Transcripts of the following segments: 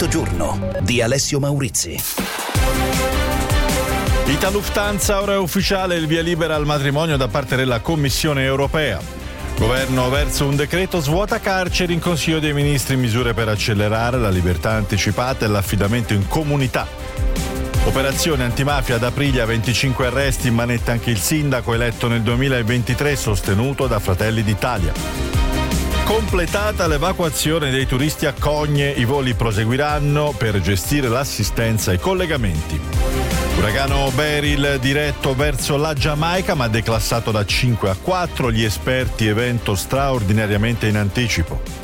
Mezzogiorno di Alessio Maurizi. Ita Lufthansa, ora è ufficiale il via libera al matrimonio da parte della Commissione europea. Governo verso un decreto svuota carceri in Consiglio dei Ministri, misure per accelerare la libertà anticipata e l'affidamento in comunità. Operazione antimafia ad Aprilia, 25 arresti, in manetta anche il sindaco eletto nel 2023, sostenuto da Fratelli d'Italia. Completata l'evacuazione dei turisti a Cogne, i voli proseguiranno per gestire l'assistenza ai collegamenti. Uragano Beryl diretto verso la Giamaica ma declassato da 5 a 4, gli esperti evento straordinariamente in anticipo.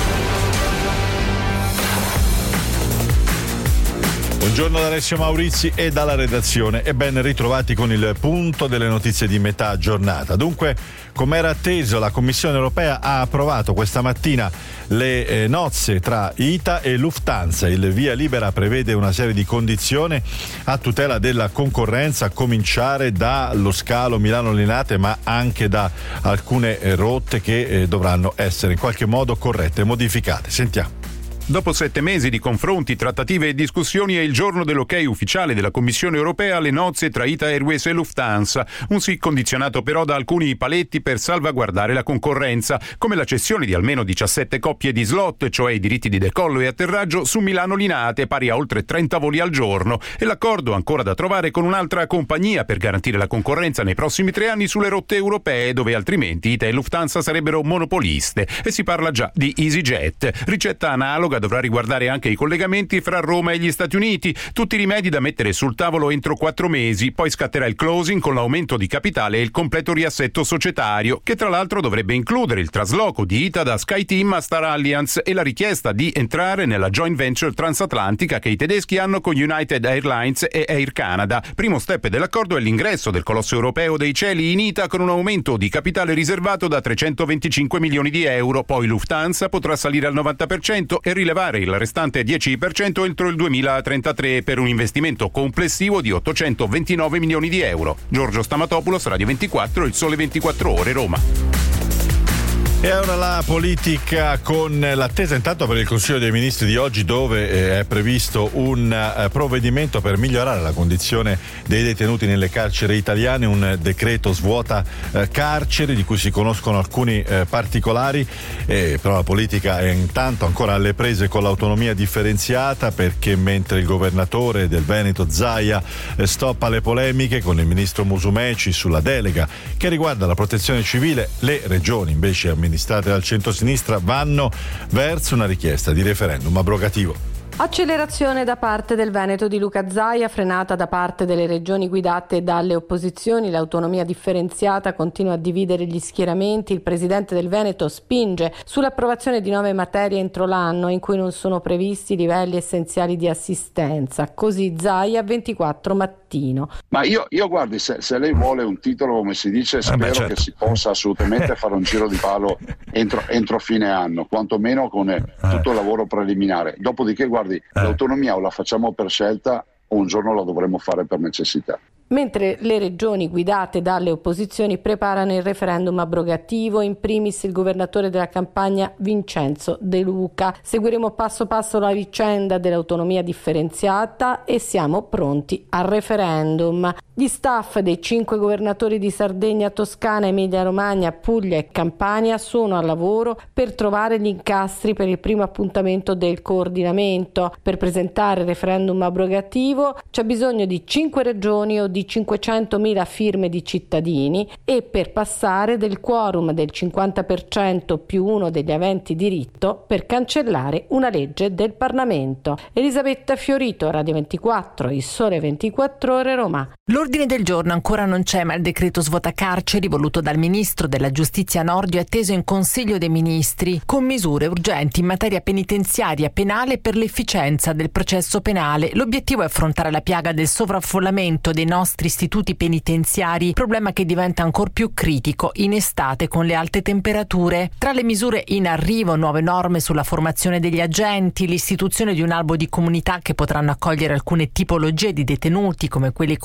Buongiorno da Alessio Maurizi e dalla redazione e ben ritrovati con il punto delle notizie di metà giornata. Dunque, come era atteso, la Commissione europea ha approvato questa mattina le nozze tra ITA e Lufthansa. Il via libera prevede una serie di condizioni a tutela della concorrenza, a cominciare dallo scalo Milano-Linate ma anche da alcune rotte che dovranno essere in qualche modo corrette e modificate. Sentiamo. Dopo 7 mesi di confronti, trattative e discussioni è il giorno dell'ok ufficiale della Commissione europea alle nozze tra Ita Airways e Lufthansa. Un sì condizionato però da alcuni paletti per salvaguardare la concorrenza, come la cessione di almeno 17 coppie di slot, cioè i diritti di decollo e atterraggio su Milano-Linate, pari a oltre 30 voli al giorno, e l'accordo ancora da trovare con un'altra compagnia per garantire la concorrenza nei prossimi 3 anni sulle rotte europee, dove altrimenti Ita e Lufthansa sarebbero monopoliste. E si parla già di EasyJet. Ricetta analoga dovrà riguardare anche i collegamenti fra Roma e gli Stati Uniti, tutti rimedi da mettere sul tavolo entro 4 mesi, poi scatterà il closing con l'aumento di capitale e il completo riassetto societario, che tra l'altro dovrebbe includere il trasloco di Ita da SkyTeam a Star Alliance e la richiesta di entrare nella joint venture transatlantica che i tedeschi hanno con United Airlines e Air Canada. Primo step dell'accordo è l'ingresso del colosso europeo dei cieli in Ita con un aumento di capitale riservato da 325 milioni di euro, poi Lufthansa potrà salire al 90% e rilevare il restante 10% entro il 2033 per un investimento complessivo di 829 milioni di euro. Giorgio Stamatopoulos, Radio 24, Il Sole 24 Ore, Roma. E ora la politica con l'attesa intanto per il Consiglio dei Ministri di oggi, dove è previsto un provvedimento per migliorare la condizione dei detenuti nelle carceri italiane, un decreto svuota carceri di cui si conoscono alcuni particolari, però la politica è intanto ancora alle prese con l'autonomia differenziata, perché mentre il governatore del Veneto Zaia stoppa le polemiche con il ministro Musumeci sulla delega che riguarda la protezione civile, le regioni invece amministrate dal centro-sinistra vanno verso una richiesta di referendum abrogativo. Accelerazione da parte del Veneto di Luca Zaia, frenata da parte delle regioni guidate dalle opposizioni. L'autonomia differenziata continua a dividere gli schieramenti. Il presidente del Veneto spinge sull'approvazione di 9 materie entro l'anno in cui non sono previsti livelli essenziali di assistenza. Così Zaia 24 mattino. Ma io guardi, se lei vuole un titolo, come si dice, spero certo che si possa assolutamente fare un giro di palo entro fine anno, quantomeno con tutto il lavoro preliminare. Dopodiché guardi, l'autonomia o la facciamo per scelta o un giorno la dovremo fare per necessità. Mentre le regioni guidate dalle opposizioni preparano il referendum abrogativo, in primis il governatore della Campania Vincenzo De Luca. Seguiremo passo passo la vicenda dell'autonomia differenziata e siamo pronti al referendum. Gli staff dei 5 governatori di Sardegna, Toscana, Emilia-Romagna, Puglia e Campania sono al lavoro per trovare gli incastri per il primo appuntamento del coordinamento. Per presentare il referendum abrogativo c'è bisogno di 5 regioni o di 500.000 firme di cittadini e per passare del quorum del 50% più uno degli aventi diritto per cancellare una legge del Parlamento. Elisabetta Fiorito, Radio 24, Il Sole 24 Ore, Roma. L'ordine del giorno ancora non c'è, ma il decreto svuota carceri voluto dal ministro della Giustizia Nordio è atteso in Consiglio dei Ministri con misure urgenti in materia penitenziaria e penale per l'efficienza del processo penale. L'obiettivo è affrontare la piaga del sovraffollamento dei nostri istituti penitenziari, problema che diventa ancor più critico in estate con le alte temperature. Tra le misure in arrivo, nuove norme sulla formazione degli agenti, l'istituzione di un albo di comunità che potranno accogliere alcune tipologie di detenuti come quelli con residenza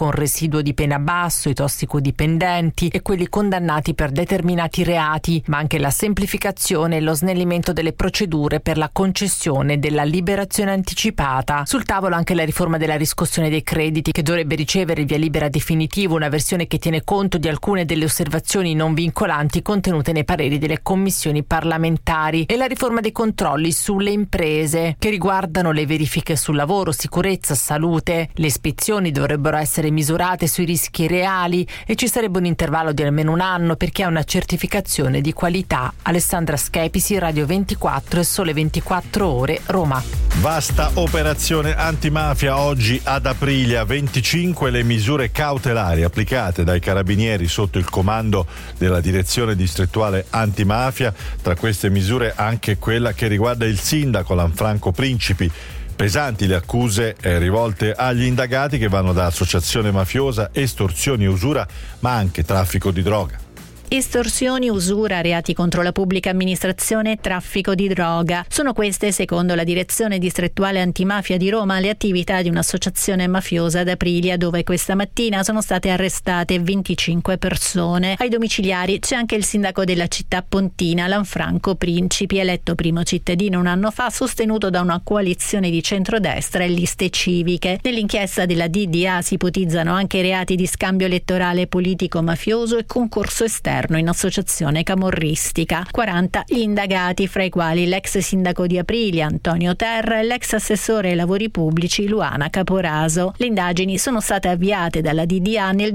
residuo di pena basso, i tossicodipendenti e quelli condannati per determinati reati, ma anche la semplificazione e lo snellimento delle procedure per la concessione della liberazione anticipata. Sul tavolo anche la riforma della riscossione dei crediti, che dovrebbe ricevere il via libera definitivo, una versione che tiene conto di alcune delle osservazioni non vincolanti contenute nei pareri delle commissioni parlamentari, e la riforma dei controlli sulle imprese, che riguardano le verifiche sul lavoro, sicurezza, salute. Le ispezioni dovrebbero essere misurate sui rischi reali e ci sarebbe un intervallo di almeno un anno per chi ha una certificazione di qualità. Alessandra Schepisi, Radio 24 e Sole 24 Ore, Roma. Vasta operazione antimafia oggi ad Aprilia. 25 le misure cautelari applicate dai carabinieri sotto il comando della direzione distrettuale antimafia. Tra queste misure anche quella che riguarda il sindaco Lanfranco Principi. Pesanti le accuse rivolte agli indagati, che vanno da associazione mafiosa, estorsioni e usura, ma anche traffico di droga. Estorsioni, usura, reati contro la pubblica amministrazione e traffico di droga. Sono queste, secondo la direzione distrettuale antimafia di Roma, le attività di un'associazione mafiosa ad Aprilia, dove questa mattina sono state arrestate 25 persone. Ai domiciliari c'è anche il sindaco della città pontina, Lanfranco Principi, eletto primo cittadino un anno fa, sostenuto da una coalizione di centrodestra e liste civiche. Nell'inchiesta della DDA si ipotizzano anche reati di scambio elettorale politico-mafioso e concorso esterno in associazione camorristica. 40 gli indagati, fra i quali l'ex sindaco di Aprilia Antonio Terra e l'ex assessore ai lavori pubblici Luana Caporaso. Le indagini sono state avviate dalla DDA nel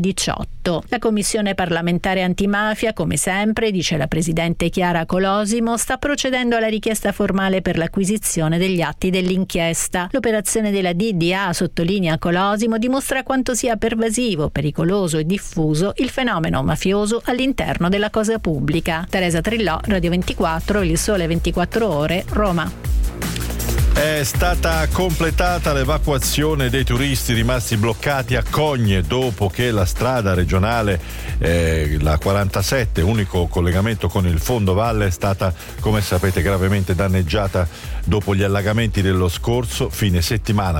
2018. La commissione parlamentare antimafia, come sempre, dice la presidente Chiara Colosimo, sta procedendo alla richiesta formale per l'acquisizione degli atti dell'inchiesta. L'operazione della DDA, sottolinea Colosimo, dimostra quanto sia pervasivo, pericoloso e diffuso il fenomeno mafioso all'interno della cosa pubblica. Teresa Trillò, Radio 24, Il Sole 24 Ore, Roma. È stata completata l'evacuazione dei turisti rimasti bloccati a Cogne dopo che la strada regionale, la 47, unico collegamento con il fondovalle, è stata, come sapete, gravemente danneggiata dopo gli allagamenti dello scorso fine settimana.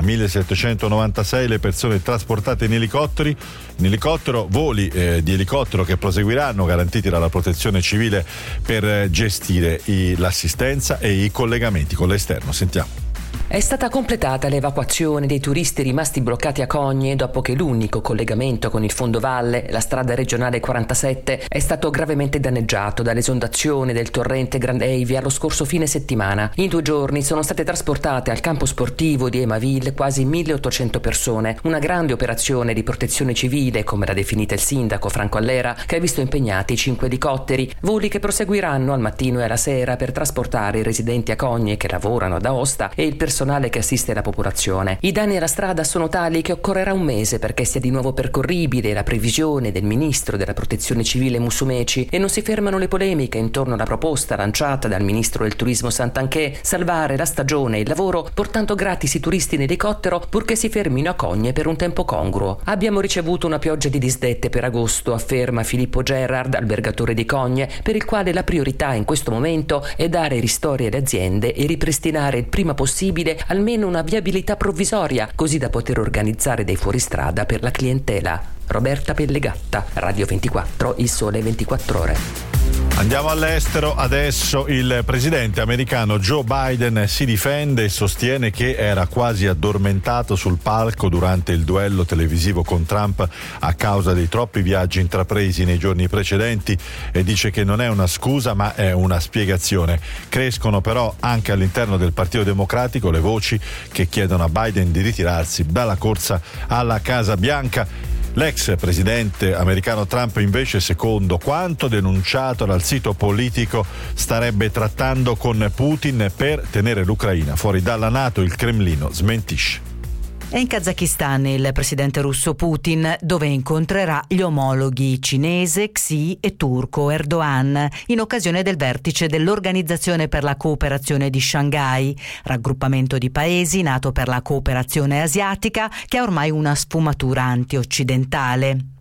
1796 le persone trasportate in elicottero, voli di elicottero che proseguiranno, garantiti dalla Protezione Civile, per gestire l'assistenza e i collegamenti con l'esterno. Sentiamo. È stata completata l'evacuazione dei turisti rimasti bloccati a Cogne dopo che l'unico collegamento con il fondovalle, la strada regionale 47, è stato gravemente danneggiato dall'esondazione del torrente Grand'Eivia lo scorso fine settimana. In 2 giorni sono state trasportate al campo sportivo di Emaville quasi 1800 persone, una grande operazione di protezione civile, come l'ha definita il sindaco Franco Allera, che ha visto impegnati 5 elicotteri, voli che proseguiranno al mattino e alla sera per trasportare i residenti a Cogne che lavorano ad Aosta e il personale che assiste la popolazione. I danni alla strada sono tali che occorrerà un mese perché sia di nuovo percorribile, la previsione del ministro della Protezione Civile Musumeci, e non si fermano le polemiche intorno alla proposta lanciata dal ministro del turismo Santanchè: salvare la stagione e il lavoro portando gratis i turisti in elicottero purché si fermino a Cogne per un tempo congruo. Abbiamo ricevuto una pioggia di disdette per agosto, afferma Filippo Gerard, albergatore di Cogne, per il quale la priorità in questo momento è dare ristori alle aziende e ripristinare il prima possibile almeno una viabilità provvisoria, così da poter organizzare dei fuoristrada per la clientela. Roberta Pellegatta, Radio 24, Il Sole 24 Ore. Andiamo all'estero. Adesso il presidente americano Joe Biden si difende e sostiene che era quasi addormentato sul palco durante il duello televisivo con Trump a causa dei troppi viaggi intrapresi nei giorni precedenti, e dice che non è una scusa ma è una spiegazione. Crescono però anche all'interno del Partito Democratico le voci che chiedono a Biden di ritirarsi dalla corsa alla Casa Bianca. L'ex presidente americano Trump, invece, secondo quanto denunciato dal sito Politico, starebbe trattando con Putin per tenere l'Ucraina fuori dalla NATO. Il Cremlino smentisce. È in Kazakistan il presidente russo Putin, dove incontrerà gli omologhi cinese, Xi, e turco Erdogan, in occasione del vertice dell'Organizzazione per la Cooperazione di Shanghai, raggruppamento di paesi nato per la cooperazione asiatica che ha ormai una sfumatura anti-occidentale.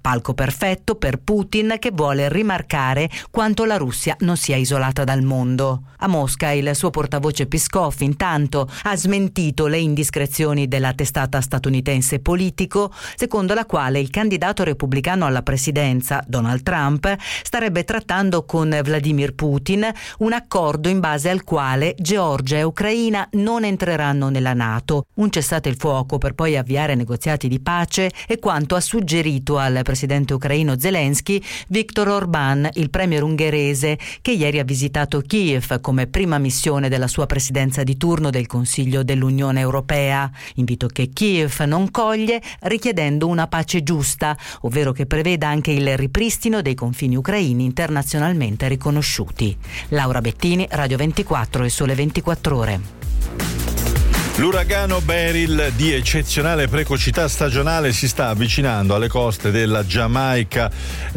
palco perfetto per Putin, che vuole rimarcare quanto la Russia non sia isolata dal mondo. A Mosca il suo portavoce Peskov intanto ha smentito le indiscrezioni della testata statunitense Politico, secondo la quale il candidato repubblicano alla presidenza, Donald Trump, starebbe trattando con Vladimir Putin un accordo in base al quale Georgia e Ucraina non entreranno nella NATO. Un cessate il fuoco per poi avviare negoziati di pace è quanto ha suggerito al presidente ucraino Zelensky Viktor Orbán, il premier ungherese, che ieri ha visitato Kiev come prima missione della sua presidenza di turno del Consiglio dell'Unione Europea. Invito che Kiev non coglie, richiedendo una pace giusta, ovvero che preveda anche il ripristino dei confini ucraini internazionalmente riconosciuti. Laura Bettini, Radio 24 e Sole 24 Ore. L'uragano Beryl, di eccezionale precocità stagionale, si sta avvicinando alle coste della Giamaica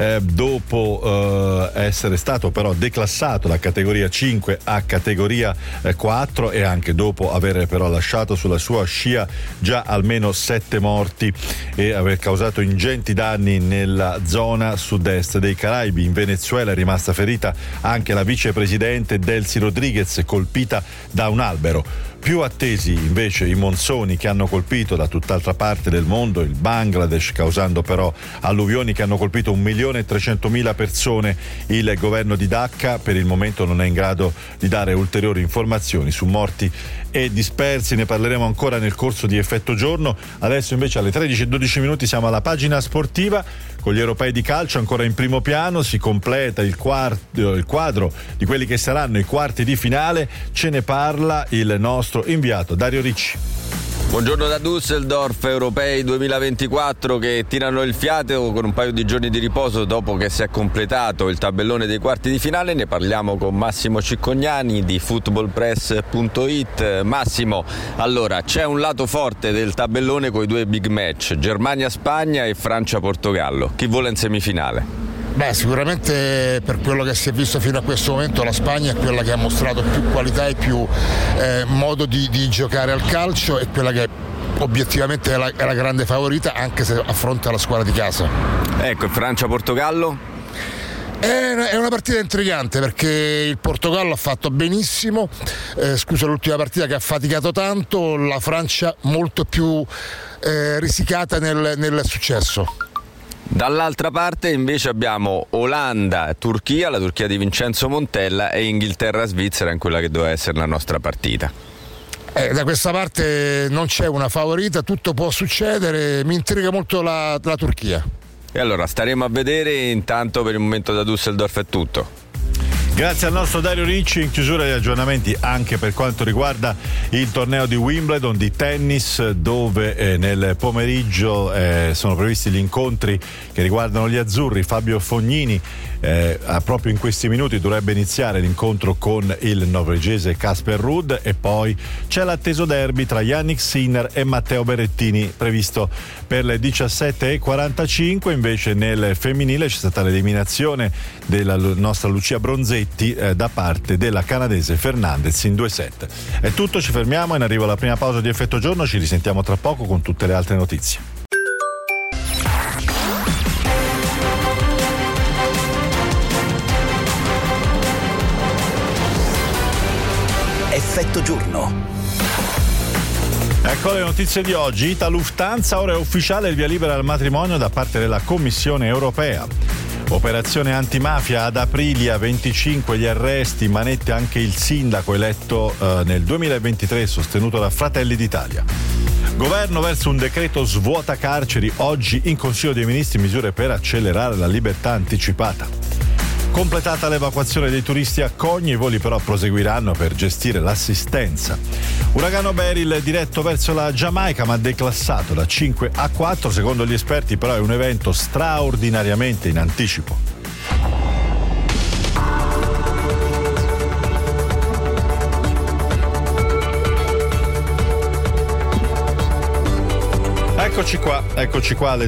dopo essere stato però declassato da categoria 5 a categoria 4 e anche dopo aver però lasciato sulla sua scia già almeno 7 morti e aver causato ingenti danni nella zona sud-est dei Caraibi. In Venezuela è rimasta ferita anche la vicepresidente Delcy Rodriguez, colpita da un albero. Più attesi invece i monsoni che hanno colpito da tutt'altra parte del mondo il Bangladesh, causando però alluvioni che hanno colpito 1.300.000 persone. Il governo di Dhaka per il momento non è in grado di dare ulteriori informazioni su morti e dispersi. Ne parleremo ancora nel corso di Effetto Giorno. Adesso invece alle 13:12 siamo alla pagina sportiva con gli europei di calcio ancora in primo piano. Si completa il quadro di quelli che saranno i quarti di finale. Ce ne parla il nostro inviato Dario Ricci. Buongiorno da Düsseldorf, europei 2024 che tirano il fiato con un paio di giorni di riposo dopo che si è completato il tabellone dei quarti di finale. Ne parliamo con Massimo Ciccognani di footballpress.it. Massimo, allora c'è un lato forte del tabellone con i due big match, Germania-Spagna e Francia-Portogallo. Chi vola in semifinale? Beh, sicuramente per quello che si è visto fino a questo momento la Spagna è quella che ha mostrato più qualità e più modo di giocare al calcio, è quella che obiettivamente è la grande favorita, anche se affronta la squadra di casa. Ecco, Francia-Portogallo? È una partita intrigante perché il Portogallo ha fatto benissimo, scusa l'ultima partita che ha faticato tanto, la Francia molto più risicata nel successo. Dall'altra parte invece abbiamo Olanda-Turchia, la Turchia di Vincenzo Montella, e Inghilterra-Svizzera in quella che doveva essere la nostra partita. Da questa parte non c'è una favorita, tutto può succedere, mi intriga molto la Turchia. E allora staremo a vedere, intanto per il momento da Düsseldorf è tutto. Grazie al nostro Dario Ricci. In chiusura degli aggiornamenti anche per quanto riguarda il torneo di Wimbledon di tennis, dove nel pomeriggio sono previsti gli incontri che riguardano gli azzurri. Fabio Fognini proprio in questi minuti dovrebbe iniziare l'incontro con il norvegese Casper Ruud, e poi c'è l'atteso derby tra Yannick Sinner e Matteo Berrettini previsto per le 17:45. Invece nel femminile c'è stata l'eliminazione della nostra Lucia Bronzetti da parte della canadese Fernandez in 2-7. È tutto, ci fermiamo, in arrivo alla prima pausa di Effetto Giorno, ci risentiamo tra poco con tutte le altre notizie. Effetto Giorno. Ecco le notizie di oggi. Ita Lufthansa, ora è ufficiale il via libera al matrimonio da parte della Commissione europea. Operazione antimafia ad Aprilia, 25 gli arresti, manette anche il sindaco eletto nel 2023 sostenuto da Fratelli d'Italia. Governo verso un decreto svuota carceri, oggi in Consiglio dei Ministri misure per accelerare la libertà anticipata. Completata l'evacuazione dei turisti a Cogni, i voli però proseguiranno per gestire l'assistenza. Uragano Beryl diretto verso la Giamaica ma declassato da 5 a 4, secondo gli esperti però è un evento straordinariamente in anticipo. Eccoci qua alle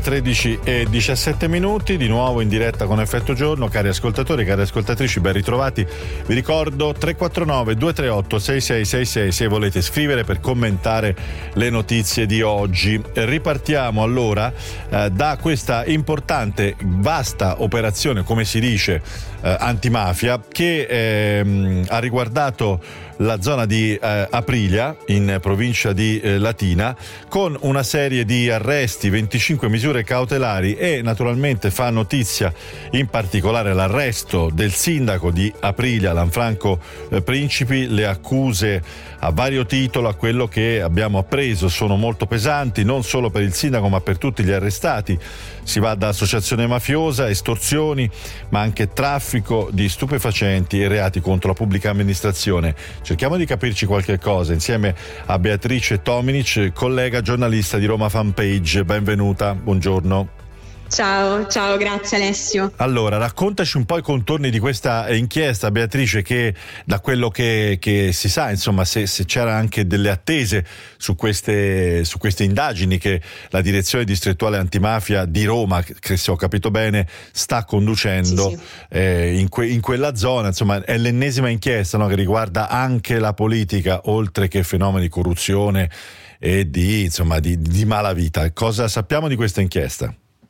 13:17, di nuovo in diretta con Effetto Giorno. Cari ascoltatori, cari ascoltatrici, ben ritrovati. Vi ricordo 349 238 6666 se volete scrivere per commentare le notizie di oggi. Ripartiamo allora da questa importante, vasta operazione, come si dice, antimafia, che ha riguardato la zona di Aprilia, in provincia di Latina, con una serie di arresti, 25 misure cautelari, e naturalmente fa notizia in particolare l'arresto del sindaco di Aprilia, Lanfranco Principi. Le accuse a vario titolo, a quello che abbiamo appreso, sono molto pesanti, non solo per il sindaco ma per tutti gli arrestati. Si va da associazione mafiosa, estorsioni, ma anche traffico di stupefacenti e reati contro la pubblica amministrazione. Cerchiamo di capirci qualche cosa insieme a Beatrice Tominic, collega giornalista di Roma Fanpage. Benvenuta, buongiorno. Ciao, grazie Alessio. Allora, raccontaci un po' i contorni di questa inchiesta, Beatrice, che da quello che si sa, insomma, se c'era anche delle attese su queste indagini che la direzione distrettuale antimafia di Roma, che se ho capito bene, sta conducendo. Sì. In quella zona, insomma, è l'ennesima inchiesta, no, che riguarda anche la politica, oltre che fenomeni di corruzione e di malavita. Cosa sappiamo di questa inchiesta?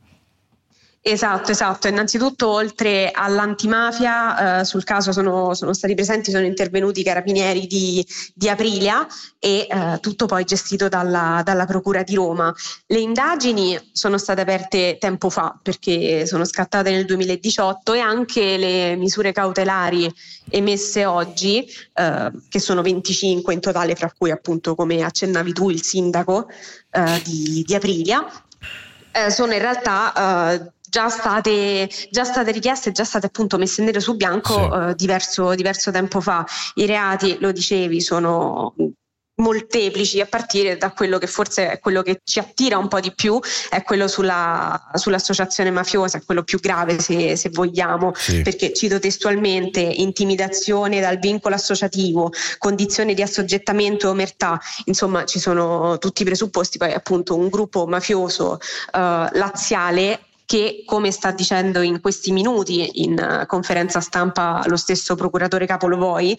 Esatto. Innanzitutto, oltre all'antimafia, sul caso sono intervenuti i carabinieri di Aprilia e tutto poi gestito dalla Procura di Roma. Le indagini sono state aperte tempo fa, perché sono scattate nel 2018, e anche le misure cautelari emesse oggi, che sono 25 in totale, fra cui, appunto, come accennavi tu, il sindaco di Aprilia, sono in realtà già state richieste, già state appunto messe nero su bianco. Sì. Diverso tempo fa. I reati, lo dicevi, sono molteplici, a partire da quello che forse è quello che ci attira un po' di più, è quello sull'associazione mafiosa, è quello più grave, se vogliamo. Sì. Perché, cito testualmente, intimidazione dal vincolo associativo, condizione di assoggettamento e omertà, insomma ci sono tutti i presupposti. Poi, appunto, un gruppo mafioso laziale che, come sta dicendo in questi minuti in conferenza stampa lo stesso procuratore capo Lovoi,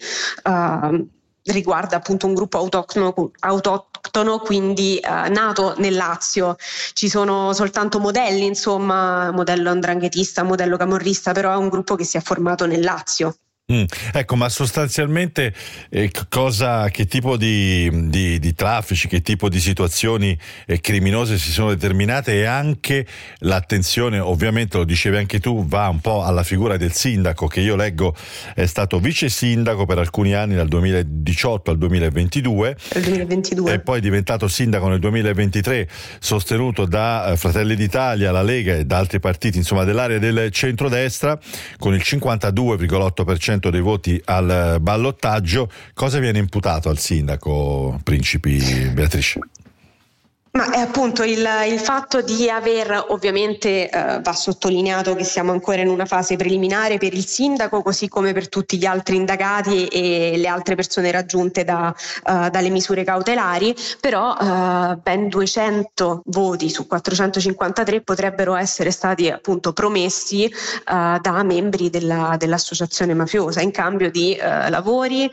riguarda appunto un gruppo autoctono, quindi nato nel Lazio. Ci sono soltanto modelli, insomma, modello 'ndranghetista, modello camorrista, però è un gruppo che si è formato nel Lazio. Ecco, ma sostanzialmente che tipo di traffici, che tipo di situazioni criminose si sono determinate, e anche l'attenzione, ovviamente lo dicevi anche tu, va un po' alla figura del sindaco, che io leggo è stato vice sindaco per alcuni anni, dal 2018 al 2022, e poi è diventato sindaco nel 2023, sostenuto da Fratelli d'Italia, la Lega e da altri partiti, insomma, dell'area del centrodestra, con il 52,8% dei voti al ballottaggio. Cosa viene imputato al sindaco Principi, Beatrice? Ma è appunto il fatto di aver, ovviamente va sottolineato che siamo ancora in una fase preliminare per il sindaco, così come per tutti gli altri indagati e le altre persone raggiunte dalle misure cautelari, però ben 200 voti su 453 potrebbero essere stati, appunto, promessi da membri dell'associazione mafiosa, in cambio di lavori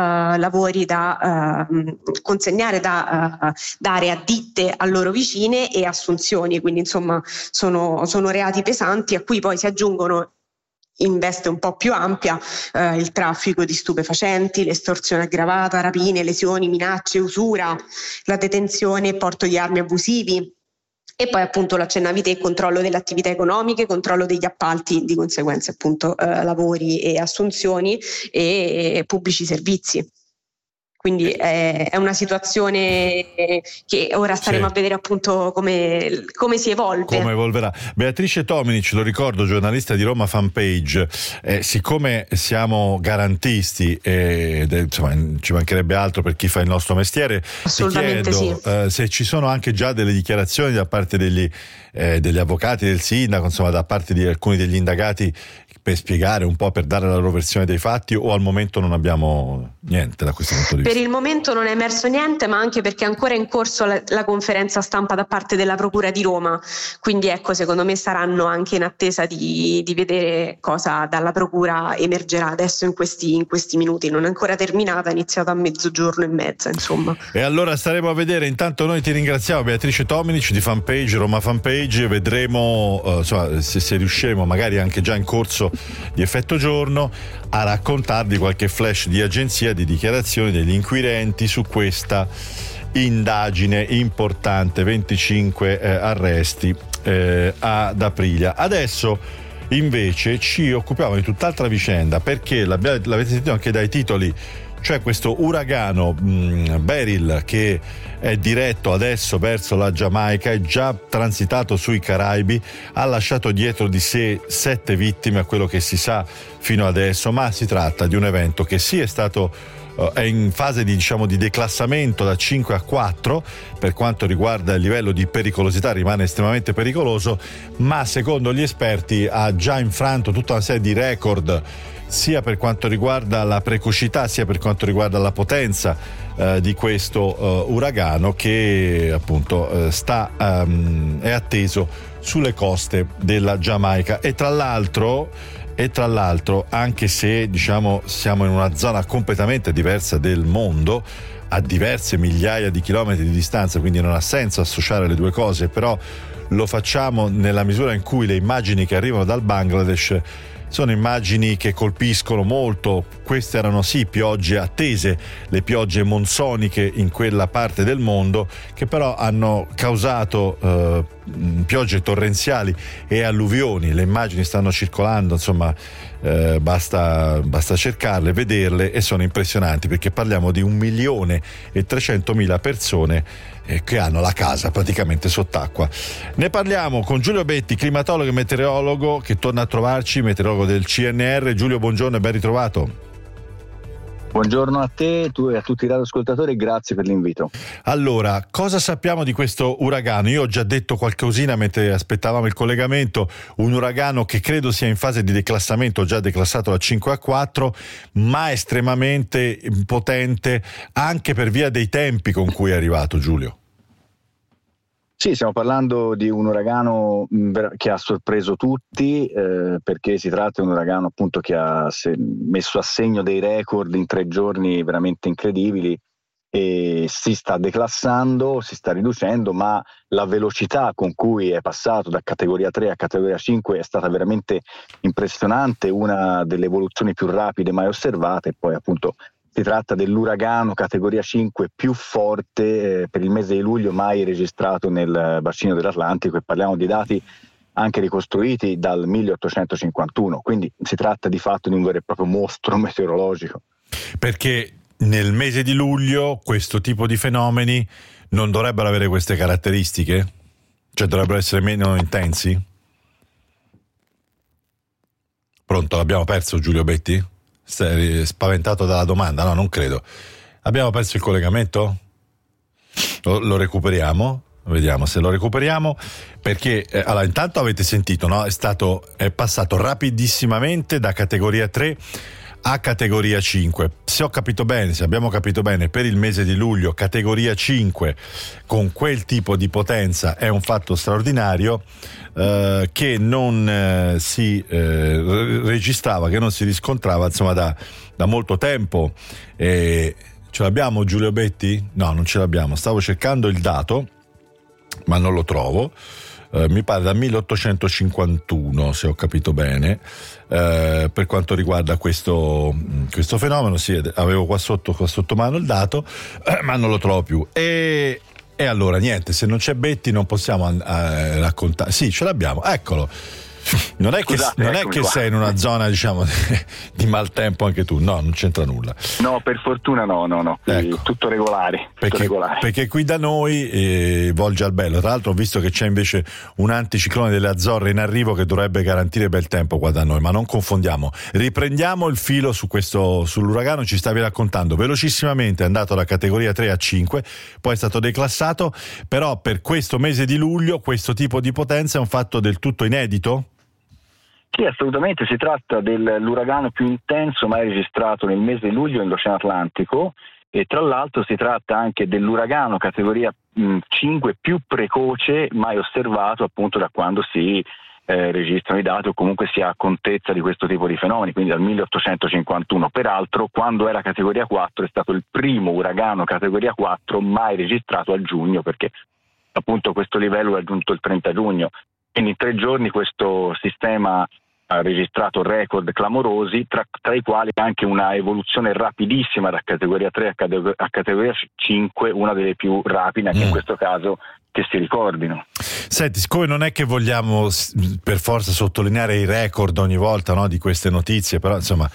da consegnare da aree additte a loro vicine, e assunzioni. Quindi, insomma, sono reati pesanti, a cui poi si aggiungono, in veste un po' più ampia, il traffico di stupefacenti, l'estorsione aggravata, rapine, lesioni, minacce, usura, la detenzione e porto di armi abusivi. E poi, appunto, l'accennavi te, controllo delle attività economiche, controllo degli appalti, di conseguenza, appunto, lavori e assunzioni, e pubblici servizi. Quindi è una situazione che ora staremo a vedere, appunto, come si evolve. Come evolverà. Beatrice Tominic, lo ricordo, giornalista di Roma Fanpage. Siccome siamo garantisti, insomma, ci mancherebbe altro per chi fa il nostro mestiere, assolutamente ti chiedo, se ci sono anche già delle dichiarazioni da parte degli avvocati del sindaco, insomma, da parte di alcuni degli indagati, per spiegare un po', per dare la loro versione dei fatti, o al momento non abbiamo niente da questo punto di vista? Per il momento non è emerso niente, ma anche perché è ancora in corso la conferenza stampa da parte della Procura di Roma, quindi ecco, secondo me saranno anche in attesa di vedere cosa dalla Procura emergerà adesso in questi minuti. Non è ancora terminata, è iniziata a 12:30, insomma. E allora staremo a vedere. Intanto noi ti ringraziamo, Beatrice Tominic di Fanpage, Roma Fanpage. Vedremo insomma, se riusciremo magari anche già in corso di Effetto Giorno a raccontarvi qualche flash di agenzia, di dichiarazioni degli inquirenti su questa indagine importante. 25 arresti ad Aprilia. Adesso invece ci occupiamo di tutt'altra vicenda, perché l'avete sentito anche dai titoli. C'è questo uragano Beryl che è diretto adesso verso la Giamaica, è già transitato sui Caraibi, ha lasciato dietro di sé 7 vittime a quello che si sa fino adesso, ma si tratta di un evento che sì è stato è in fase di declassamento da 5 a 4 per quanto riguarda il livello di pericolosità, rimane estremamente pericoloso, ma secondo gli esperti ha già infranto tutta una serie di record sia per quanto riguarda la precocità sia per quanto riguarda la potenza di questo uragano che appunto è atteso sulle coste della Giamaica. E tra l'altro anche se siamo in una zona completamente diversa del mondo, a diverse migliaia di chilometri di distanza, quindi non ha senso associare le due cose, però lo facciamo nella misura in cui le immagini che arrivano dal Bangladesh sono immagini che colpiscono molto. Queste erano sì piogge attese, le piogge monsoniche in quella parte del mondo, che però hanno causato piogge torrenziali e alluvioni. Le immagini stanno circolando, insomma, basta cercarle, vederle, e sono impressionanti, perché parliamo di 1.300.000 persone che hanno la casa praticamente sott'acqua. Ne parliamo con Giulio Betti, climatologo e meteorologo, che torna a trovarci, meteorologo del CNR. Giulio, buongiorno e ben ritrovato. Buongiorno a te, tu e a tutti i radioascoltatori, grazie per l'invito. Allora, cosa sappiamo di questo uragano? Io ho già detto qualcosina mentre aspettavamo il collegamento, un uragano che credo sia in fase di declassamento, già declassato da 5 a 4, ma estremamente potente anche per via dei tempi con cui è arrivato, Giulio. Sì, stiamo parlando di un uragano che ha sorpreso tutti, perché si tratta di un uragano appunto che ha messo a segno dei record in 3 giorni veramente incredibili, e si sta declassando, si sta riducendo, ma la velocità con cui è passato da categoria 3 a categoria 5 è stata veramente impressionante, una delle evoluzioni più rapide mai osservate. E poi appunto si tratta dell'uragano categoria 5 più forte per il mese di luglio mai registrato nel bacino dell'Atlantico, e parliamo di dati anche ricostruiti dal 1851, quindi si tratta di fatto di un vero e proprio mostro meteorologico. Perché nel mese di luglio questo tipo di fenomeni non dovrebbero avere queste caratteristiche? Cioè dovrebbero essere meno intensi? Pronto, l'abbiamo perso Giulio Betti? Sei spaventato dalla domanda? No, non credo. Abbiamo perso il collegamento? Lo recuperiamo? Vediamo se lo recuperiamo, perché allora intanto avete sentito, no? È passato rapidissimamente da categoria 3 a categoria 5. Se abbiamo capito bene, per il mese di luglio categoria 5 con quel tipo di potenza è un fatto straordinario, che non si registrava, che non si riscontrava insomma da molto tempo. Ce l'abbiamo Giulio Betti? No, non ce l'abbiamo, stavo cercando il dato ma non lo trovo. Mi pare da 1851, se ho capito bene, per quanto riguarda questo fenomeno. Sì, avevo qua sotto mano il dato, ma non lo trovo più. E allora niente, se non c'è Betti non possiamo raccontare. Sì, ce l'abbiamo, eccolo. Non è che sei in una zona di maltempo anche tu, no, non c'entra nulla. No, per fortuna no. Ecco. Tutto regolare. Perché qui da noi volge al bello. Tra l'altro ho visto che c'è invece un anticiclone delle Azzorre in arrivo che dovrebbe garantire bel tempo qua da noi, ma non confondiamo. Riprendiamo il filo sull'uragano. Ci stavi raccontando velocissimamente, è andato da categoria 3 a 5, poi è stato declassato, però per questo mese di luglio questo tipo di potenza è un fatto del tutto inedito? Sì, assolutamente, si tratta dell'uragano più intenso mai registrato nel mese di luglio nell'Oceano Atlantico e tra l'altro si tratta anche dell'uragano categoria 5 più precoce mai osservato appunto da quando si registrano i dati o comunque si ha contezza di questo tipo di fenomeni, quindi dal 1851. Peraltro quando era categoria 4 è stato il primo uragano categoria 4 mai registrato a giugno, perché appunto questo livello è raggiunto il 30 giugno. Quindi in 3 giorni questo sistema ha registrato record clamorosi, tra i quali anche una evoluzione rapidissima da categoria 3 a categoria 5, una delle più rapide anche in questo caso che si ricordino. Senti, siccome non è che vogliamo per forza sottolineare i record ogni volta, no, di queste notizie, però insomma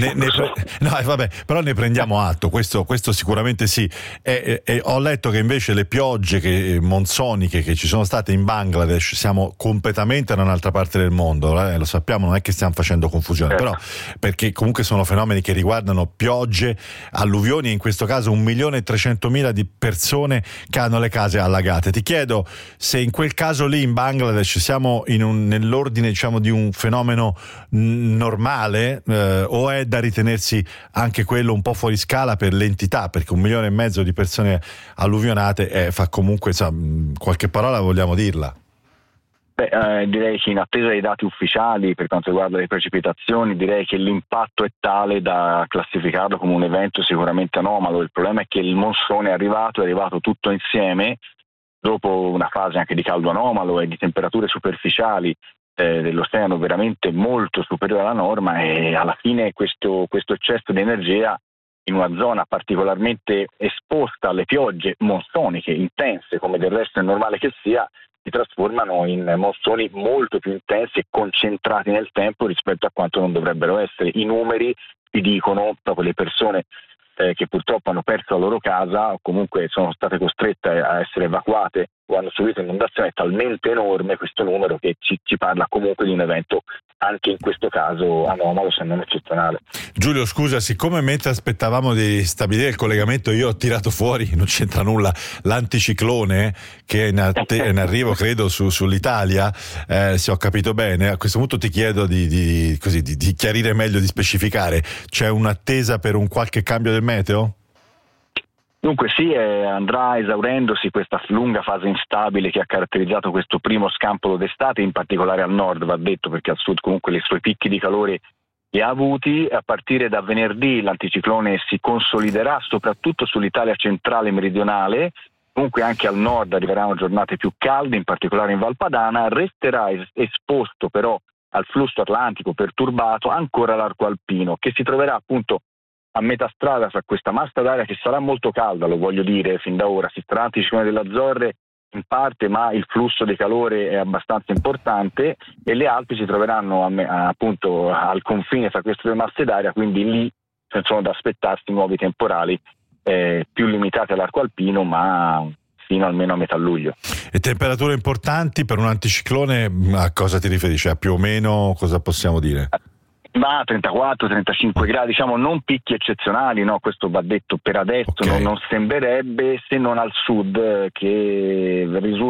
però ne prendiamo atto, questo sicuramente sì. Ho letto che invece le piogge monsoniche che ci sono state in Bangladesh, siamo completamente da un'altra parte del mondo, lo sappiamo, non è che stiamo facendo confusione, però perché comunque sono fenomeni che riguardano piogge, alluvioni e in questo caso 1.300.000 di persone che hanno le case allagate. Ti chiedo se in quel caso lì in Bangladesh siamo nell'ordine, diciamo, di un fenomeno normale o è da ritenersi anche quello un po' fuori scala per l'entità, perché 1,5 milioni di persone alluvionate fa comunque, insomma, qualche parola vogliamo dirla? Direi che in attesa dei dati ufficiali per quanto riguarda le precipitazioni, direi che l'impatto è tale da classificarlo come un evento sicuramente anomalo. Il problema è che il monsone è arrivato tutto insieme dopo una fase anche di caldo anomalo e di temperature superficiali dell'oceano veramente molto superiore alla norma, e alla fine questo eccesso di energia in una zona particolarmente esposta alle piogge monsoniche intense, come del resto è normale che sia, si trasformano in monsoni molto più intensi e concentrati nel tempo rispetto a quanto non dovrebbero essere. I numeri ti dicono, proprio le persone che purtroppo hanno perso la loro casa o comunque sono state costrette a essere evacuate o hanno subito inondazione, è talmente enorme questo numero che ci parla comunque di un evento anche in questo caso anomalo, se non eccezionale. Giulio, scusa, siccome mentre aspettavamo di stabilire il collegamento io ho tirato fuori, non c'entra nulla, l'anticiclone che è in arrivo credo sull'Italia, se ho capito bene, a questo punto ti chiedo di chiarire meglio, di specificare, c'è un'attesa per un qualche cambio del meteo? Dunque sì, andrà esaurendosi questa lunga fase instabile che ha caratterizzato questo primo scampolo d'estate, in particolare al nord, va detto, perché al sud comunque i suoi picchi di calore li ha avuti. A partire da venerdì l'anticiclone si consoliderà soprattutto sull'Italia centrale e meridionale, comunque anche al nord arriveranno giornate più calde, in particolare in Val Padana. Resterà esposto però al flusso atlantico perturbato ancora l'arco alpino, che si troverà appunto a metà strada fra questa massa d'aria che sarà molto calda, lo voglio dire fin da ora, si sarà anticiclone delle Azzorre in parte, ma il flusso di calore è abbastanza importante e le Alpi si troveranno appunto al confine fra queste due masse d'aria, quindi lì sono da aspettarsi nuovi temporali più limitati all'arco alpino, ma fino almeno a metà luglio. E temperature importanti per un anticiclone, a cosa ti riferisci? A più o meno cosa possiamo dire? Ma 34-35 gradi, diciamo non picchi eccezionali, no? Questo va detto per adesso, okay. non sembrerebbe, se non al sud che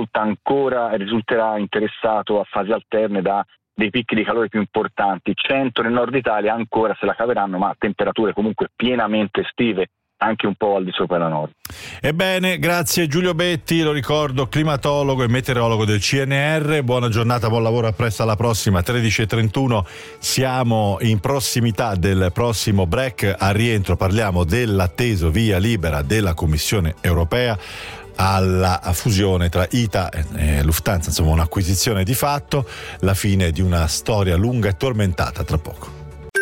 risulterà interessato a fasi alterne da dei picchi di calore più importanti. Centro e nord Italia ancora se la caveranno, ma temperature comunque pienamente estive, anche un po' al di sopra della nord. Ebbene, grazie Giulio Betti, lo ricordo, climatologo e meteorologo del CNR. Buona giornata, buon lavoro, a presto, alla prossima. 13:31, siamo in prossimità del prossimo break. A rientro parliamo dell'atteso via libera della Commissione Europea alla fusione tra ITA e Lufthansa, insomma un'acquisizione di fatto, la fine di una storia lunga e tormentata. Tra poco.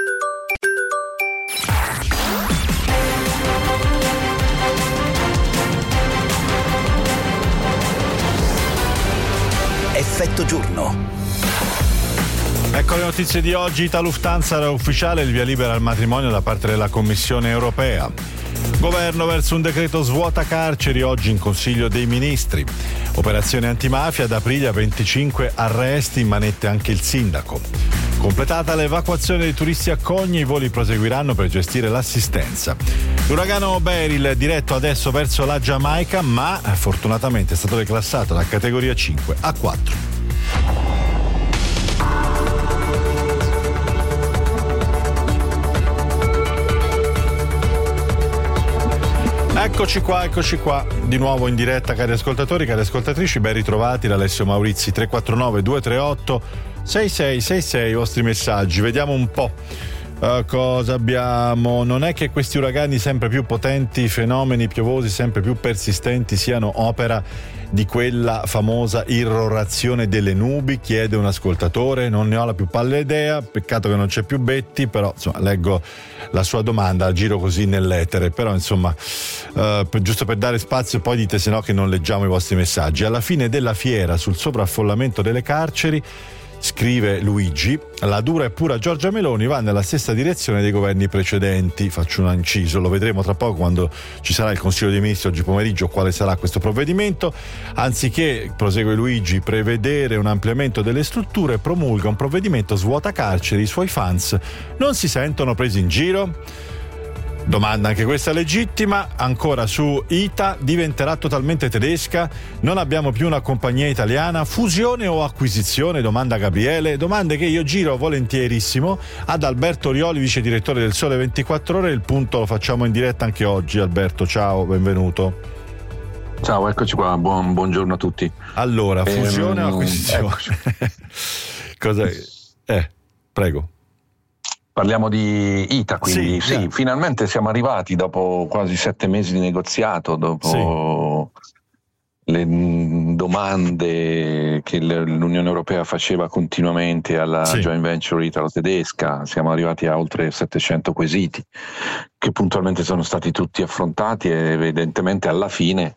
Effetto giorno. Ecco le notizie di oggi. ITA Lufthansa era ufficiale il via libera al matrimonio da parte della Commissione Europea. Governo verso un decreto svuota carceri oggi in Consiglio dei Ministri. Operazione antimafia, ad aprile 25 arresti, in manette anche il sindaco. Completata l'evacuazione dei turisti a Cogni, i voli proseguiranno per gestire l'assistenza. L'uragano Beryl diretto adesso verso la Giamaica, ma fortunatamente è stato declassato da categoria 5 a 4. Eccoci qua, di nuovo in diretta, cari ascoltatori, cari ascoltatrici, ben ritrovati da Alessio Maurizi. 349 238 6666, i vostri messaggi. Vediamo un po'. Cosa abbiamo? Non è che questi uragani sempre più potenti, fenomeni piovosi sempre più persistenti siano opera di quella famosa irrorazione delle nubi? Chiede un ascoltatore. Non ne ho la più pallida idea, peccato che non c'è più Betti, però insomma leggo la sua domanda, giro così nell'etere, però insomma giusto per dare spazio, poi dite se no che non leggiamo i vostri messaggi. Alla fine della fiera sul sovraffollamento delle carceri, scrive Luigi, la dura e pura Giorgia Meloni va nella stessa direzione dei governi precedenti. Faccio un inciso, lo vedremo tra poco quando ci sarà il Consiglio dei Ministri oggi pomeriggio, quale sarà questo provvedimento. Anziché, prosegue Luigi, prevedere un ampliamento delle strutture, promulga un provvedimento svuota carceri, i suoi fans non si sentono presi in giro? Domanda anche questa legittima. Ancora su ITA, diventerà totalmente tedesca? Non abbiamo più una compagnia italiana? Fusione o acquisizione? Domanda Gabriele. Domande che io giro volentierissimo ad Alberto Rioli, vice direttore del Sole 24 Ore. Il punto lo facciamo in diretta anche oggi. Alberto, ciao, benvenuto. Ciao, eccoci qua, buongiorno a tutti. Allora, fusione o acquisizione? Cosa? Prego. Parliamo di ITA, quindi sì, finalmente siamo arrivati dopo quasi 7 mesi di negoziato, dopo le domande che l'Unione Europea faceva continuamente alla joint venture italo-tedesca. Siamo arrivati a oltre 700 quesiti che puntualmente sono stati tutti affrontati e evidentemente alla fine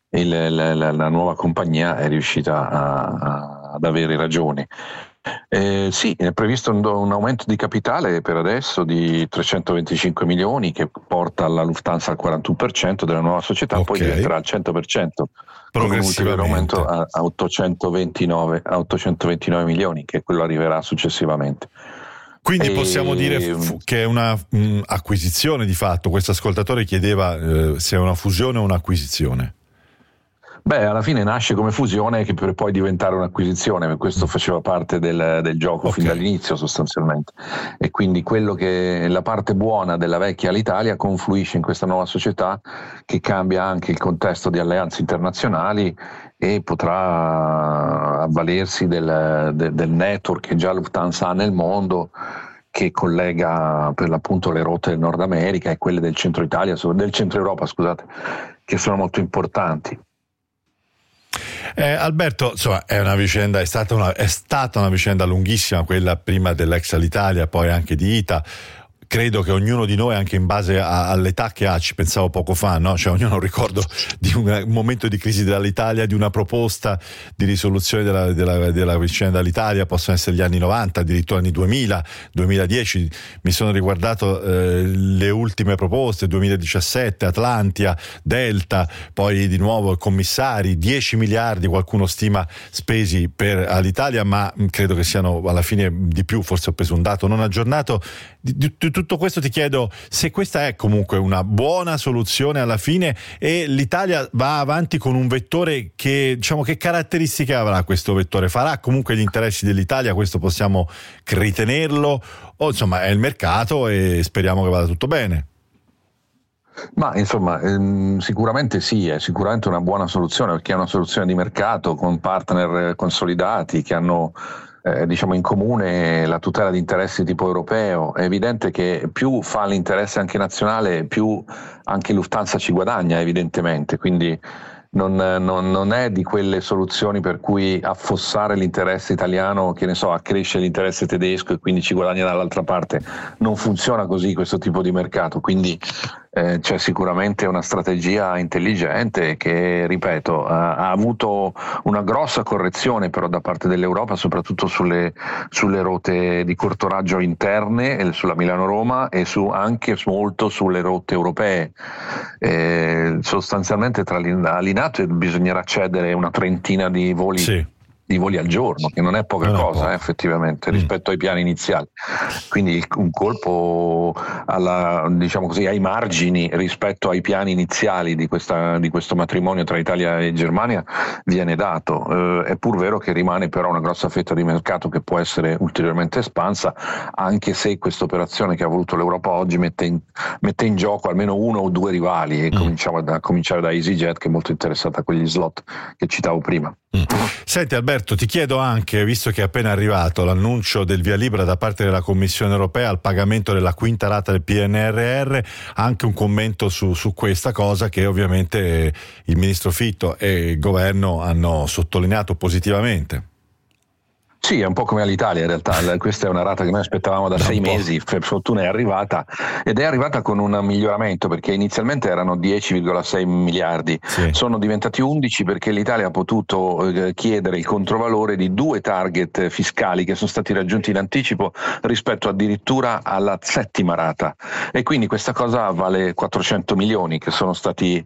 la nuova compagnia è riuscita ad avere ragione. Sì, è previsto un aumento di capitale per adesso di 325 milioni che porta la Lufthansa al 41% della nuova società, poi diventerà al 100% con un ulteriore aumento a 829 milioni, che quello arriverà successivamente. Quindi possiamo dire che è una acquisizione di fatto. Questo ascoltatore chiedeva se è una fusione o un'acquisizione. Beh, alla fine nasce come fusione che per poi diventare un'acquisizione, questo faceva parte del gioco fin dall'inizio sostanzialmente, e quindi quello che è la parte buona della vecchia Alitalia confluisce in questa nuova società che cambia anche il contesto di alleanze internazionali e potrà avvalersi del network che già Lufthansa ha nel mondo, che collega per l'appunto le rotte del Nord America e quelle del centro Italia, del centro Europa, scusate, che sono molto importanti. Alberto, insomma, è stata una vicenda lunghissima, quella prima dell'ex Alitalia, poi anche di ITA. Credo che ognuno di noi, anche in base all'età che ha, ci pensavo poco fa, no? Cioè ognuno ha un ricordo di un momento di crisi dell'Italia, di una proposta di risoluzione della vicenda dell'Italia. Possono essere gli anni 90, addirittura anni 2000, 2010. Mi sono riguardato le ultime proposte, 2017, Atlantia, Delta, poi di nuovo commissari, 10 miliardi qualcuno stima spesi per Alitalia, ma credo che siano alla fine di più. Forse ho preso un dato non aggiornato. Di tutto questo ti chiedo se questa è comunque una buona soluzione alla fine, e l'Italia va avanti con un vettore che, diciamo, che caratteristiche avrà questo vettore? Farà comunque gli interessi dell'Italia? Questo possiamo ritenerlo, o insomma è il mercato e speriamo che vada tutto bene? Ma insomma sicuramente sì, è sicuramente una buona soluzione, perché è una soluzione di mercato con partner consolidati che hanno diciamo in comune la tutela di interessi tipo europeo. È evidente che più fa l'interesse anche nazionale, più anche Lufthansa ci guadagna evidentemente, quindi non è di quelle soluzioni per cui affossare l'interesse italiano, che ne so, accresce l'interesse tedesco e quindi ci guadagna dall'altra parte. Non funziona così questo tipo di mercato, quindi c'è sicuramente una strategia intelligente che, ripeto, ha avuto una grossa correzione però da parte dell'Europa, soprattutto sulle rotte di corto raggio interne, sulla Milano-Roma, e anche molto sulle rotte europee. Sostanzialmente tra l'Inato bisognerà cedere una trentina di voli di voli al giorno, che non è poca cosa effettivamente rispetto ai piani iniziali. Quindi un colpo diciamo così, ai margini rispetto ai piani iniziali di questo matrimonio tra Italia e Germania viene dato. È pur vero che rimane però una grossa fetta di mercato che può essere ulteriormente espansa, anche se questa operazione che ha voluto l'Europa oggi mette in gioco almeno uno o due rivali, e cominciare da EasyJet, che è molto interessata a quegli slot che citavo prima. Senti Alberto, ti chiedo anche, visto che è appena arrivato l'annuncio del via libera da parte della Commissione europea al pagamento della quinta rata del PNRR, anche un commento su questa cosa che ovviamente il ministro Fitto e il governo hanno sottolineato positivamente. Sì, è un po' come all'Italia in realtà, questa è una rata che noi aspettavamo da 6 mesi, per fortuna è arrivata, ed è arrivata con un miglioramento, perché inizialmente erano 10,6 miliardi, sono diventati 11 perché l'Italia ha potuto chiedere il controvalore di 2 target fiscali che sono stati raggiunti in anticipo rispetto addirittura alla 7ª rata, e quindi questa cosa vale 400 milioni che sono stati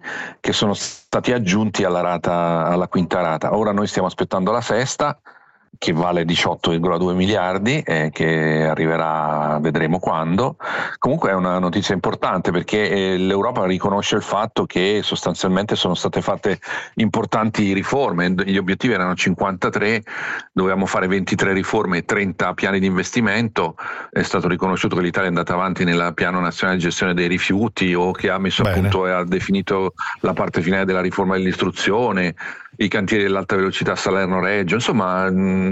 aggiunti alla quinta rata. Ora noi stiamo aspettando la sesta, che vale 18,2 miliardi, che arriverà, vedremo quando. Comunque è una notizia importante, perché l'Europa riconosce il fatto che sostanzialmente sono state fatte importanti riforme. Gli obiettivi erano 53, dovevamo fare 23 riforme e 30 piani di investimento. È stato riconosciuto che l'Italia è andata avanti nel piano nazionale di gestione dei rifiuti, o che ha messo a punto e ha definito la parte finale della riforma dell'istruzione, i cantieri dell'alta velocità Salerno-Reggio, insomma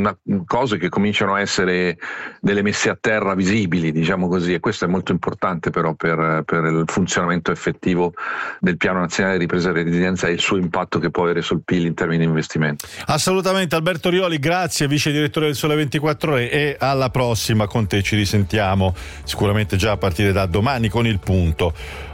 cose che cominciano a essere delle messe a terra visibili, diciamo così, e questo è molto importante però per il funzionamento effettivo del piano nazionale di ripresa e resilienza e il suo impatto che può avere sul PIL in termini di investimento. Assolutamente. Alberto Rioli, grazie, vice direttore del Sole 24 Ore, e alla prossima. Con te ci risentiamo sicuramente già a partire da domani con Il Punto.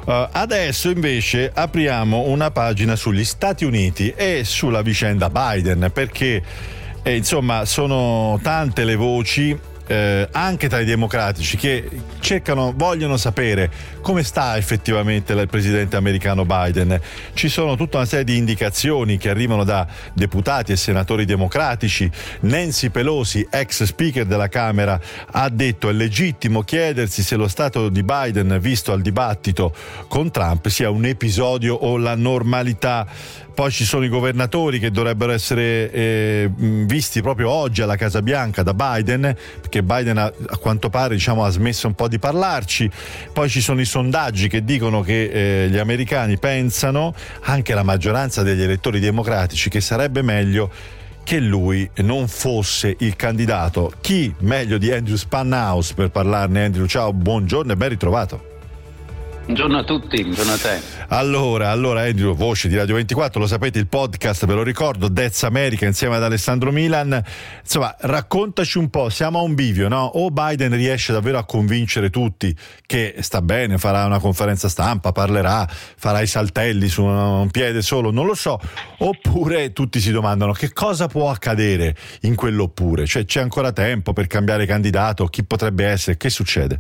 Adesso invece apriamo una pagina sugli Stati Uniti e sulla vicenda Biden, perché insomma sono tante le voci anche tra i democratici che vogliono sapere come sta effettivamente il presidente americano Biden. Ci sono tutta una serie di indicazioni che arrivano da deputati e senatori democratici. Nancy Pelosi, ex speaker della Camera, ha detto: è legittimo chiedersi se lo stato di Biden, visto al dibattito con Trump, sia un episodio o la normalità. Poi ci sono i governatori che dovrebbero essere visti proprio oggi alla Casa Bianca da Biden, perché Biden a quanto pare ha smesso un po' di parlarci. Poi ci sono i sondaggi che dicono che gli americani pensano, anche la maggioranza degli elettori democratici, che sarebbe meglio che lui non fosse il candidato. Chi meglio di Andrew Spanhaus per parlarne? Andrew, ciao, buongiorno e ben ritrovato. Buongiorno a tutti, buongiorno a te. Allora Andrew, voce di Radio 24, lo sapete, il podcast, ve lo ricordo, That's America insieme ad Alessandro Milan. Insomma, raccontaci un po', siamo a un bivio, no? O Biden riesce davvero a convincere tutti che sta bene, farà una conferenza stampa, parlerà, farà i saltelli su un piede solo, non lo so, oppure tutti si domandano che cosa può accadere in quell'oppure, cioè c'è ancora tempo per cambiare candidato, chi potrebbe essere, che succede?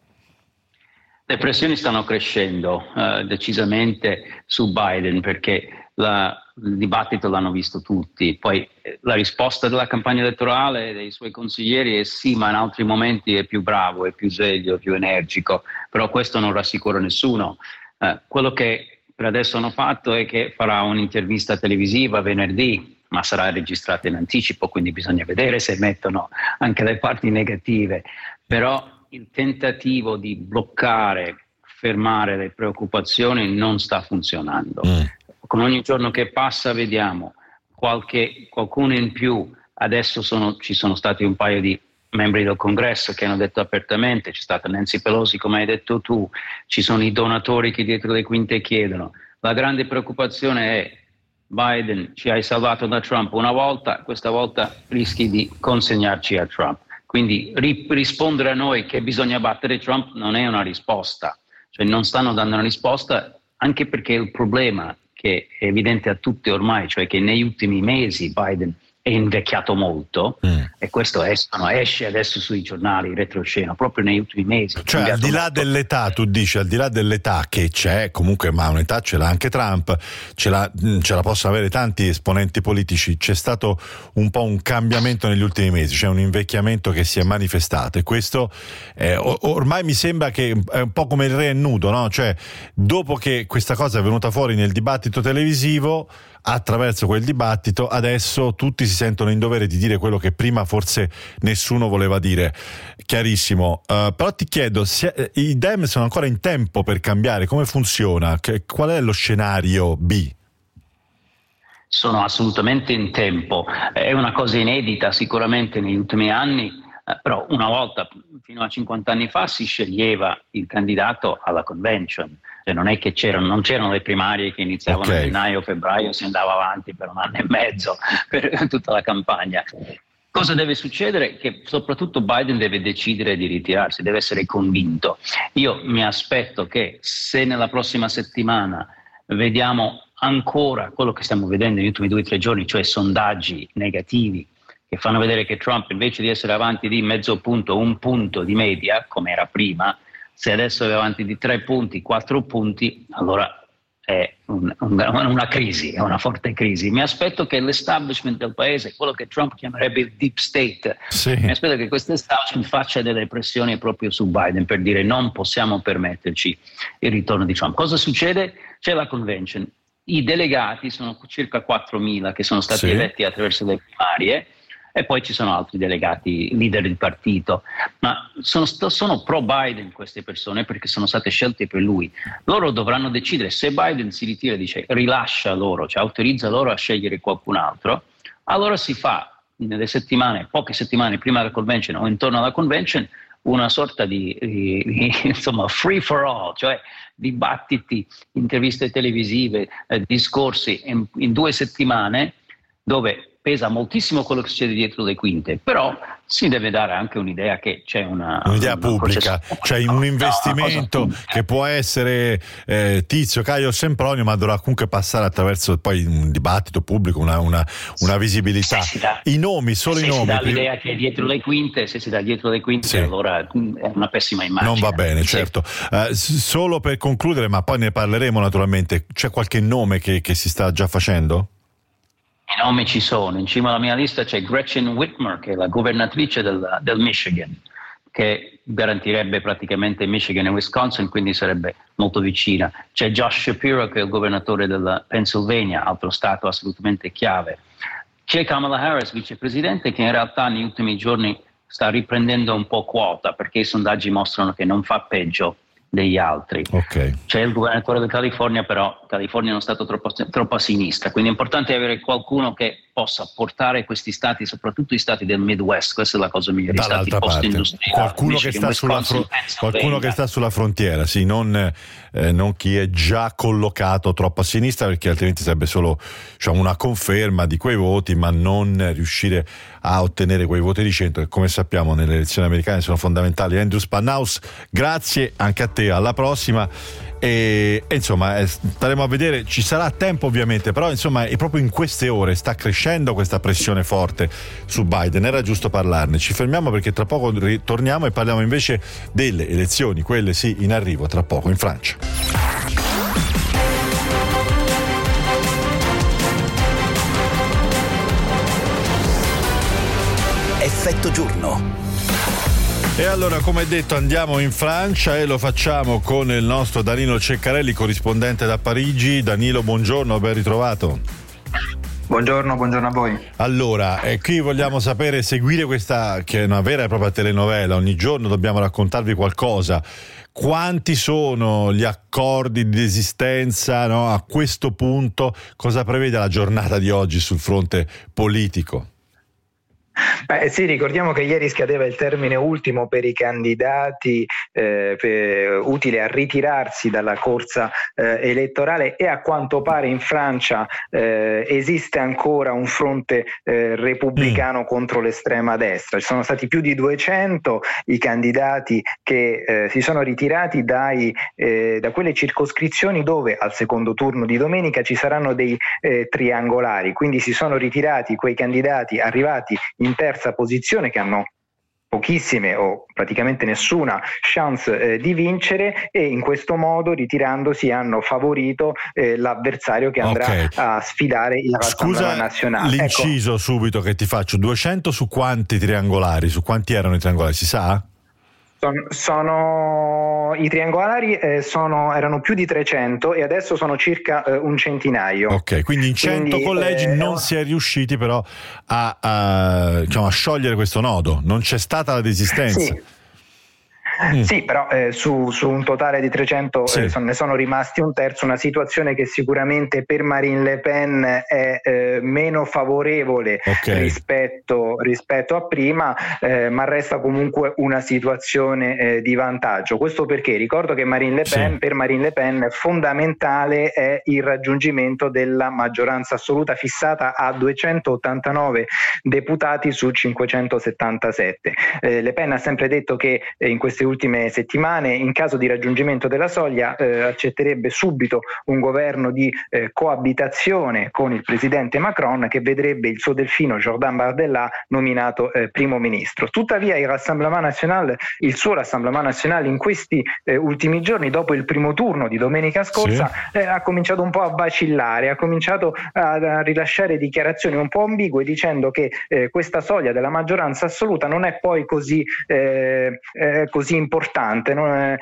Le pressioni stanno crescendo decisamente su Biden, perché il dibattito l'hanno visto tutti. Poi la risposta della campagna elettorale dei suoi consiglieri è sì, ma in altri momenti è più bravo, è più sveglio, è più energico, però questo non rassicura nessuno. Quello che per adesso hanno fatto è che farà un'intervista televisiva venerdì, ma sarà registrata in anticipo, quindi bisogna vedere se mettono anche le parti negative. Però il tentativo di bloccare, fermare le preoccupazioni non sta funzionando. Con ogni giorno che passa vediamo qualcuno in più. Adesso ci sono stati un paio di membri del Congresso che hanno detto apertamente, c'è stata Nancy Pelosi come hai detto tu, ci sono i donatori che dietro le quinte chiedono. La grande preoccupazione è: Biden, ci hai salvato da Trump una volta, questa volta rischi di consegnarci a Trump. Quindi rispondere a noi che bisogna battere Trump non è una risposta, cioè non stanno dando una risposta, anche perché il problema che è evidente a tutti ormai, cioè che negli ultimi mesi Biden è invecchiato molto e questo esce adesso sui giornali retroscena proprio negli ultimi mesi. Cioè al di là dell'età, tu dici al di là dell'età che c'è comunque, ma un'età ce l'ha anche Trump, ce la possono avere tanti esponenti politici, c'è stato un po' un cambiamento negli ultimi mesi, c'è un invecchiamento che si è manifestato e questo ormai mi sembra che è un po' come il re è nudo, no? Cioè dopo che questa cosa è venuta fuori nel dibattito televisivo, attraverso quel dibattito adesso tutti si sentono in dovere di dire quello che prima forse nessuno voleva dire. Chiarissimo, però ti chiedo se i Dem sono ancora in tempo per cambiare, come funziona, qual è lo scenario B? Sono assolutamente in tempo, è una cosa inedita sicuramente negli ultimi anni, però una volta, fino a 50 anni fa, si sceglieva il candidato alla convention. Cioè non è che non c'erano le primarie che iniziavano a gennaio, febbraio, si andava avanti per un anno e mezzo per tutta la campagna. Cosa deve succedere? Che soprattutto Biden deve decidere di ritirarsi, deve essere convinto. Io mi aspetto che se nella prossima settimana vediamo ancora quello che stiamo vedendo negli ultimi 2 o 3 giorni, cioè sondaggi negativi che fanno vedere che Trump, invece di essere avanti di mezzo punto, 1 punto di media, come era prima, se adesso è avanti di 3 punti, 4 punti, allora è una crisi, è una forte crisi. Mi aspetto che l'establishment del paese, quello che Trump chiamerebbe il deep state, mi aspetto che questo establishment faccia delle pressioni proprio su Biden per dire non possiamo permetterci il ritorno di Trump. Cosa succede? C'è la convention, i delegati sono circa 4.000 che sono stati eletti attraverso le primarie, e poi ci sono altri delegati, leader di partito, ma sono pro Biden queste persone perché sono state scelte per lui. Loro dovranno decidere se Biden si ritira e dice rilascia loro, cioè autorizza loro a scegliere qualcun altro, allora si fa nelle settimane, poche settimane prima della convention o intorno alla convention, una sorta di insomma free for all, cioè dibattiti, interviste televisive, discorsi in 2 settimane dove pesa moltissimo quello che succede dietro le quinte, però si deve dare anche un'idea che c'è un'idea pubblica, c'è un investimento che può essere Tizio, Caio, Sempronio, ma dovrà comunque passare attraverso poi un dibattito pubblico, una visibilità. I nomi, solo i nomi. Se si dà l'idea che è dietro le quinte, allora è una pessima immagine. Non va bene, certo. Solo per concludere, ma poi ne parleremo naturalmente, c'è qualche nome che si sta già facendo? I nomi ci sono, in cima alla mia lista c'è Gretchen Whitmer, che è la governatrice del Michigan, che garantirebbe praticamente Michigan e Wisconsin, quindi sarebbe molto vicina. C'è Josh Shapiro, che è il governatore della Pennsylvania, altro stato assolutamente chiave. C'è Kamala Harris, vicepresidente, che in realtà negli ultimi giorni sta riprendendo un po' quota, perché i sondaggi mostrano che non fa peggio degli altri. C'è il governatore della California, però California è uno stato troppo a sinistra, quindi è importante avere qualcuno che possa portare questi stati, soprattutto i stati del Midwest, questa è la cosa migliore, i stati post-industriali, qualcuno che sta sulla frontiera, sì, non chi è già collocato troppo a sinistra, perché altrimenti sarebbe solo una conferma di quei voti, ma non riuscire a ottenere quei voti di centro che, come sappiamo, nelle elezioni americane sono fondamentali. Andrew Spannaus, grazie anche a te, alla prossima. E insomma staremo a vedere, ci sarà tempo ovviamente, però insomma è proprio in queste ore sta crescendo questa pressione forte su Biden, era giusto parlarne. Ci fermiamo perché tra poco ritorniamo e parliamo invece delle elezioni, quelle sì in arrivo tra poco in Francia. Effetto giorno. E allora, come detto, andiamo in Francia e lo facciamo con il nostro Danilo Ceccarelli, corrispondente da Parigi. Danilo, buongiorno, ben ritrovato. Buongiorno a voi. Allora, qui vogliamo sapere, seguire questa che è una vera e propria telenovela, ogni giorno dobbiamo raccontarvi qualcosa. Quanti sono gli accordi di desistenza, no? A questo punto cosa prevede la giornata di oggi sul fronte politico? Sì, ricordiamo che ieri scadeva il termine ultimo per i candidati utile a ritirarsi dalla corsa elettorale, e a quanto pare in Francia esiste ancora un fronte repubblicano contro l'estrema destra. Ci sono stati più di 200 i candidati che si sono ritirati da quelle circoscrizioni dove al secondo turno di domenica ci saranno dei triangolari, quindi si sono ritirati quei candidati arrivati in terza posizione, che hanno pochissime o praticamente nessuna chance di vincere, e in questo modo, ritirandosi, hanno favorito l'avversario che andrà a sfidare il Rassemblement National. L'inciso subito che ti faccio: 200 su quanti triangolari? Su quanti erano i triangolari, si sa? I triangolari erano più di 300 e adesso sono circa un centinaio. Ok, quindi in 100 collegi non si è riusciti però a sciogliere questo nodo, non c'è stata la desistenza. Sì. Sì, però su un totale di 300 ne sono rimasti un terzo, una situazione che sicuramente per Marine Le Pen è meno favorevole rispetto a prima, ma resta comunque una situazione di vantaggio. Questo perché ricordo che per Marine Le Pen fondamentale è il raggiungimento della maggioranza assoluta fissata a 289 deputati su 577. Le Pen ha sempre detto che in queste ultime settimane, in caso di raggiungimento della soglia, accetterebbe subito un governo di coabitazione con il presidente Macron, che vedrebbe il suo delfino Jordan Bardella nominato primo ministro. Tuttavia il suo Rassemblement National in questi ultimi giorni, dopo il primo turno di domenica scorsa, ha cominciato un po' a vacillare, ha cominciato a rilasciare dichiarazioni un po' ambigue, dicendo che questa soglia della maggioranza assoluta non è poi così importante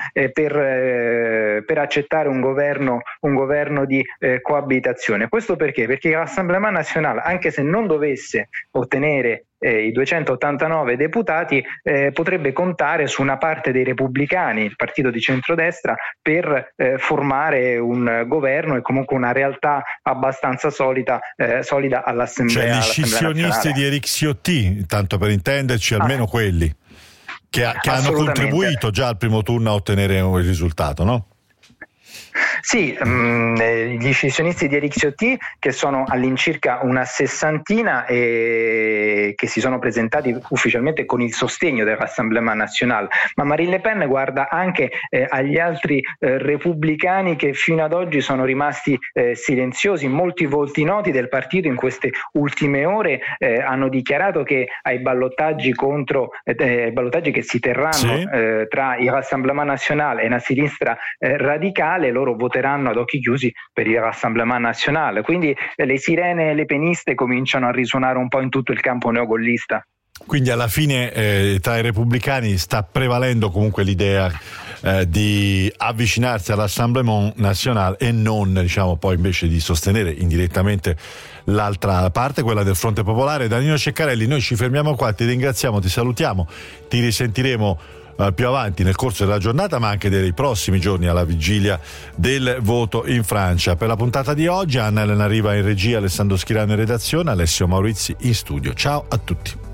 per accettare un governo di coabitazione. Questo perché il Rassemblement National, anche se non dovesse ottenere i 289 deputati, potrebbe contare su una parte dei repubblicani, il partito di centrodestra, per formare un governo e comunque una realtà abbastanza solida all'Assemblea. Cioè gli scissionisti di Éric Ciotti, tanto per intenderci, almeno quelli che hanno contribuito già al primo turno a ottenere il risultato, no? Sì, gli scissionisti di Éric Ciotti, che sono all'incirca una sessantina e che si sono presentati ufficialmente con il sostegno del Rassemblement National, ma Marine Le Pen guarda anche agli altri repubblicani che fino ad oggi sono rimasti silenziosi. Molti volti noti del partito in queste ultime ore hanno dichiarato che ai ballottaggi che si terranno tra il Rassemblement National e una sinistra radicale, loro voteranno ad occhi chiusi per il Rassemblement National. Quindi le sirene lepeniste cominciano a risuonare un po' in tutto il campo neogollista. Quindi alla fine tra i repubblicani sta prevalendo comunque l'idea di avvicinarsi al Rassemblement National e non, poi invece di sostenere indirettamente l'altra parte, quella del Fronte Popolare. Danilo Ceccarelli, noi ci fermiamo qua, ti ringraziamo, ti salutiamo, ti risentiremo più avanti nel corso della giornata, ma anche dei prossimi giorni alla vigilia del voto in Francia. Per la puntata di oggi Anna Elena Riva in regia, Alessandro Schirano in redazione, Alessio Maurizi in studio. Ciao a tutti.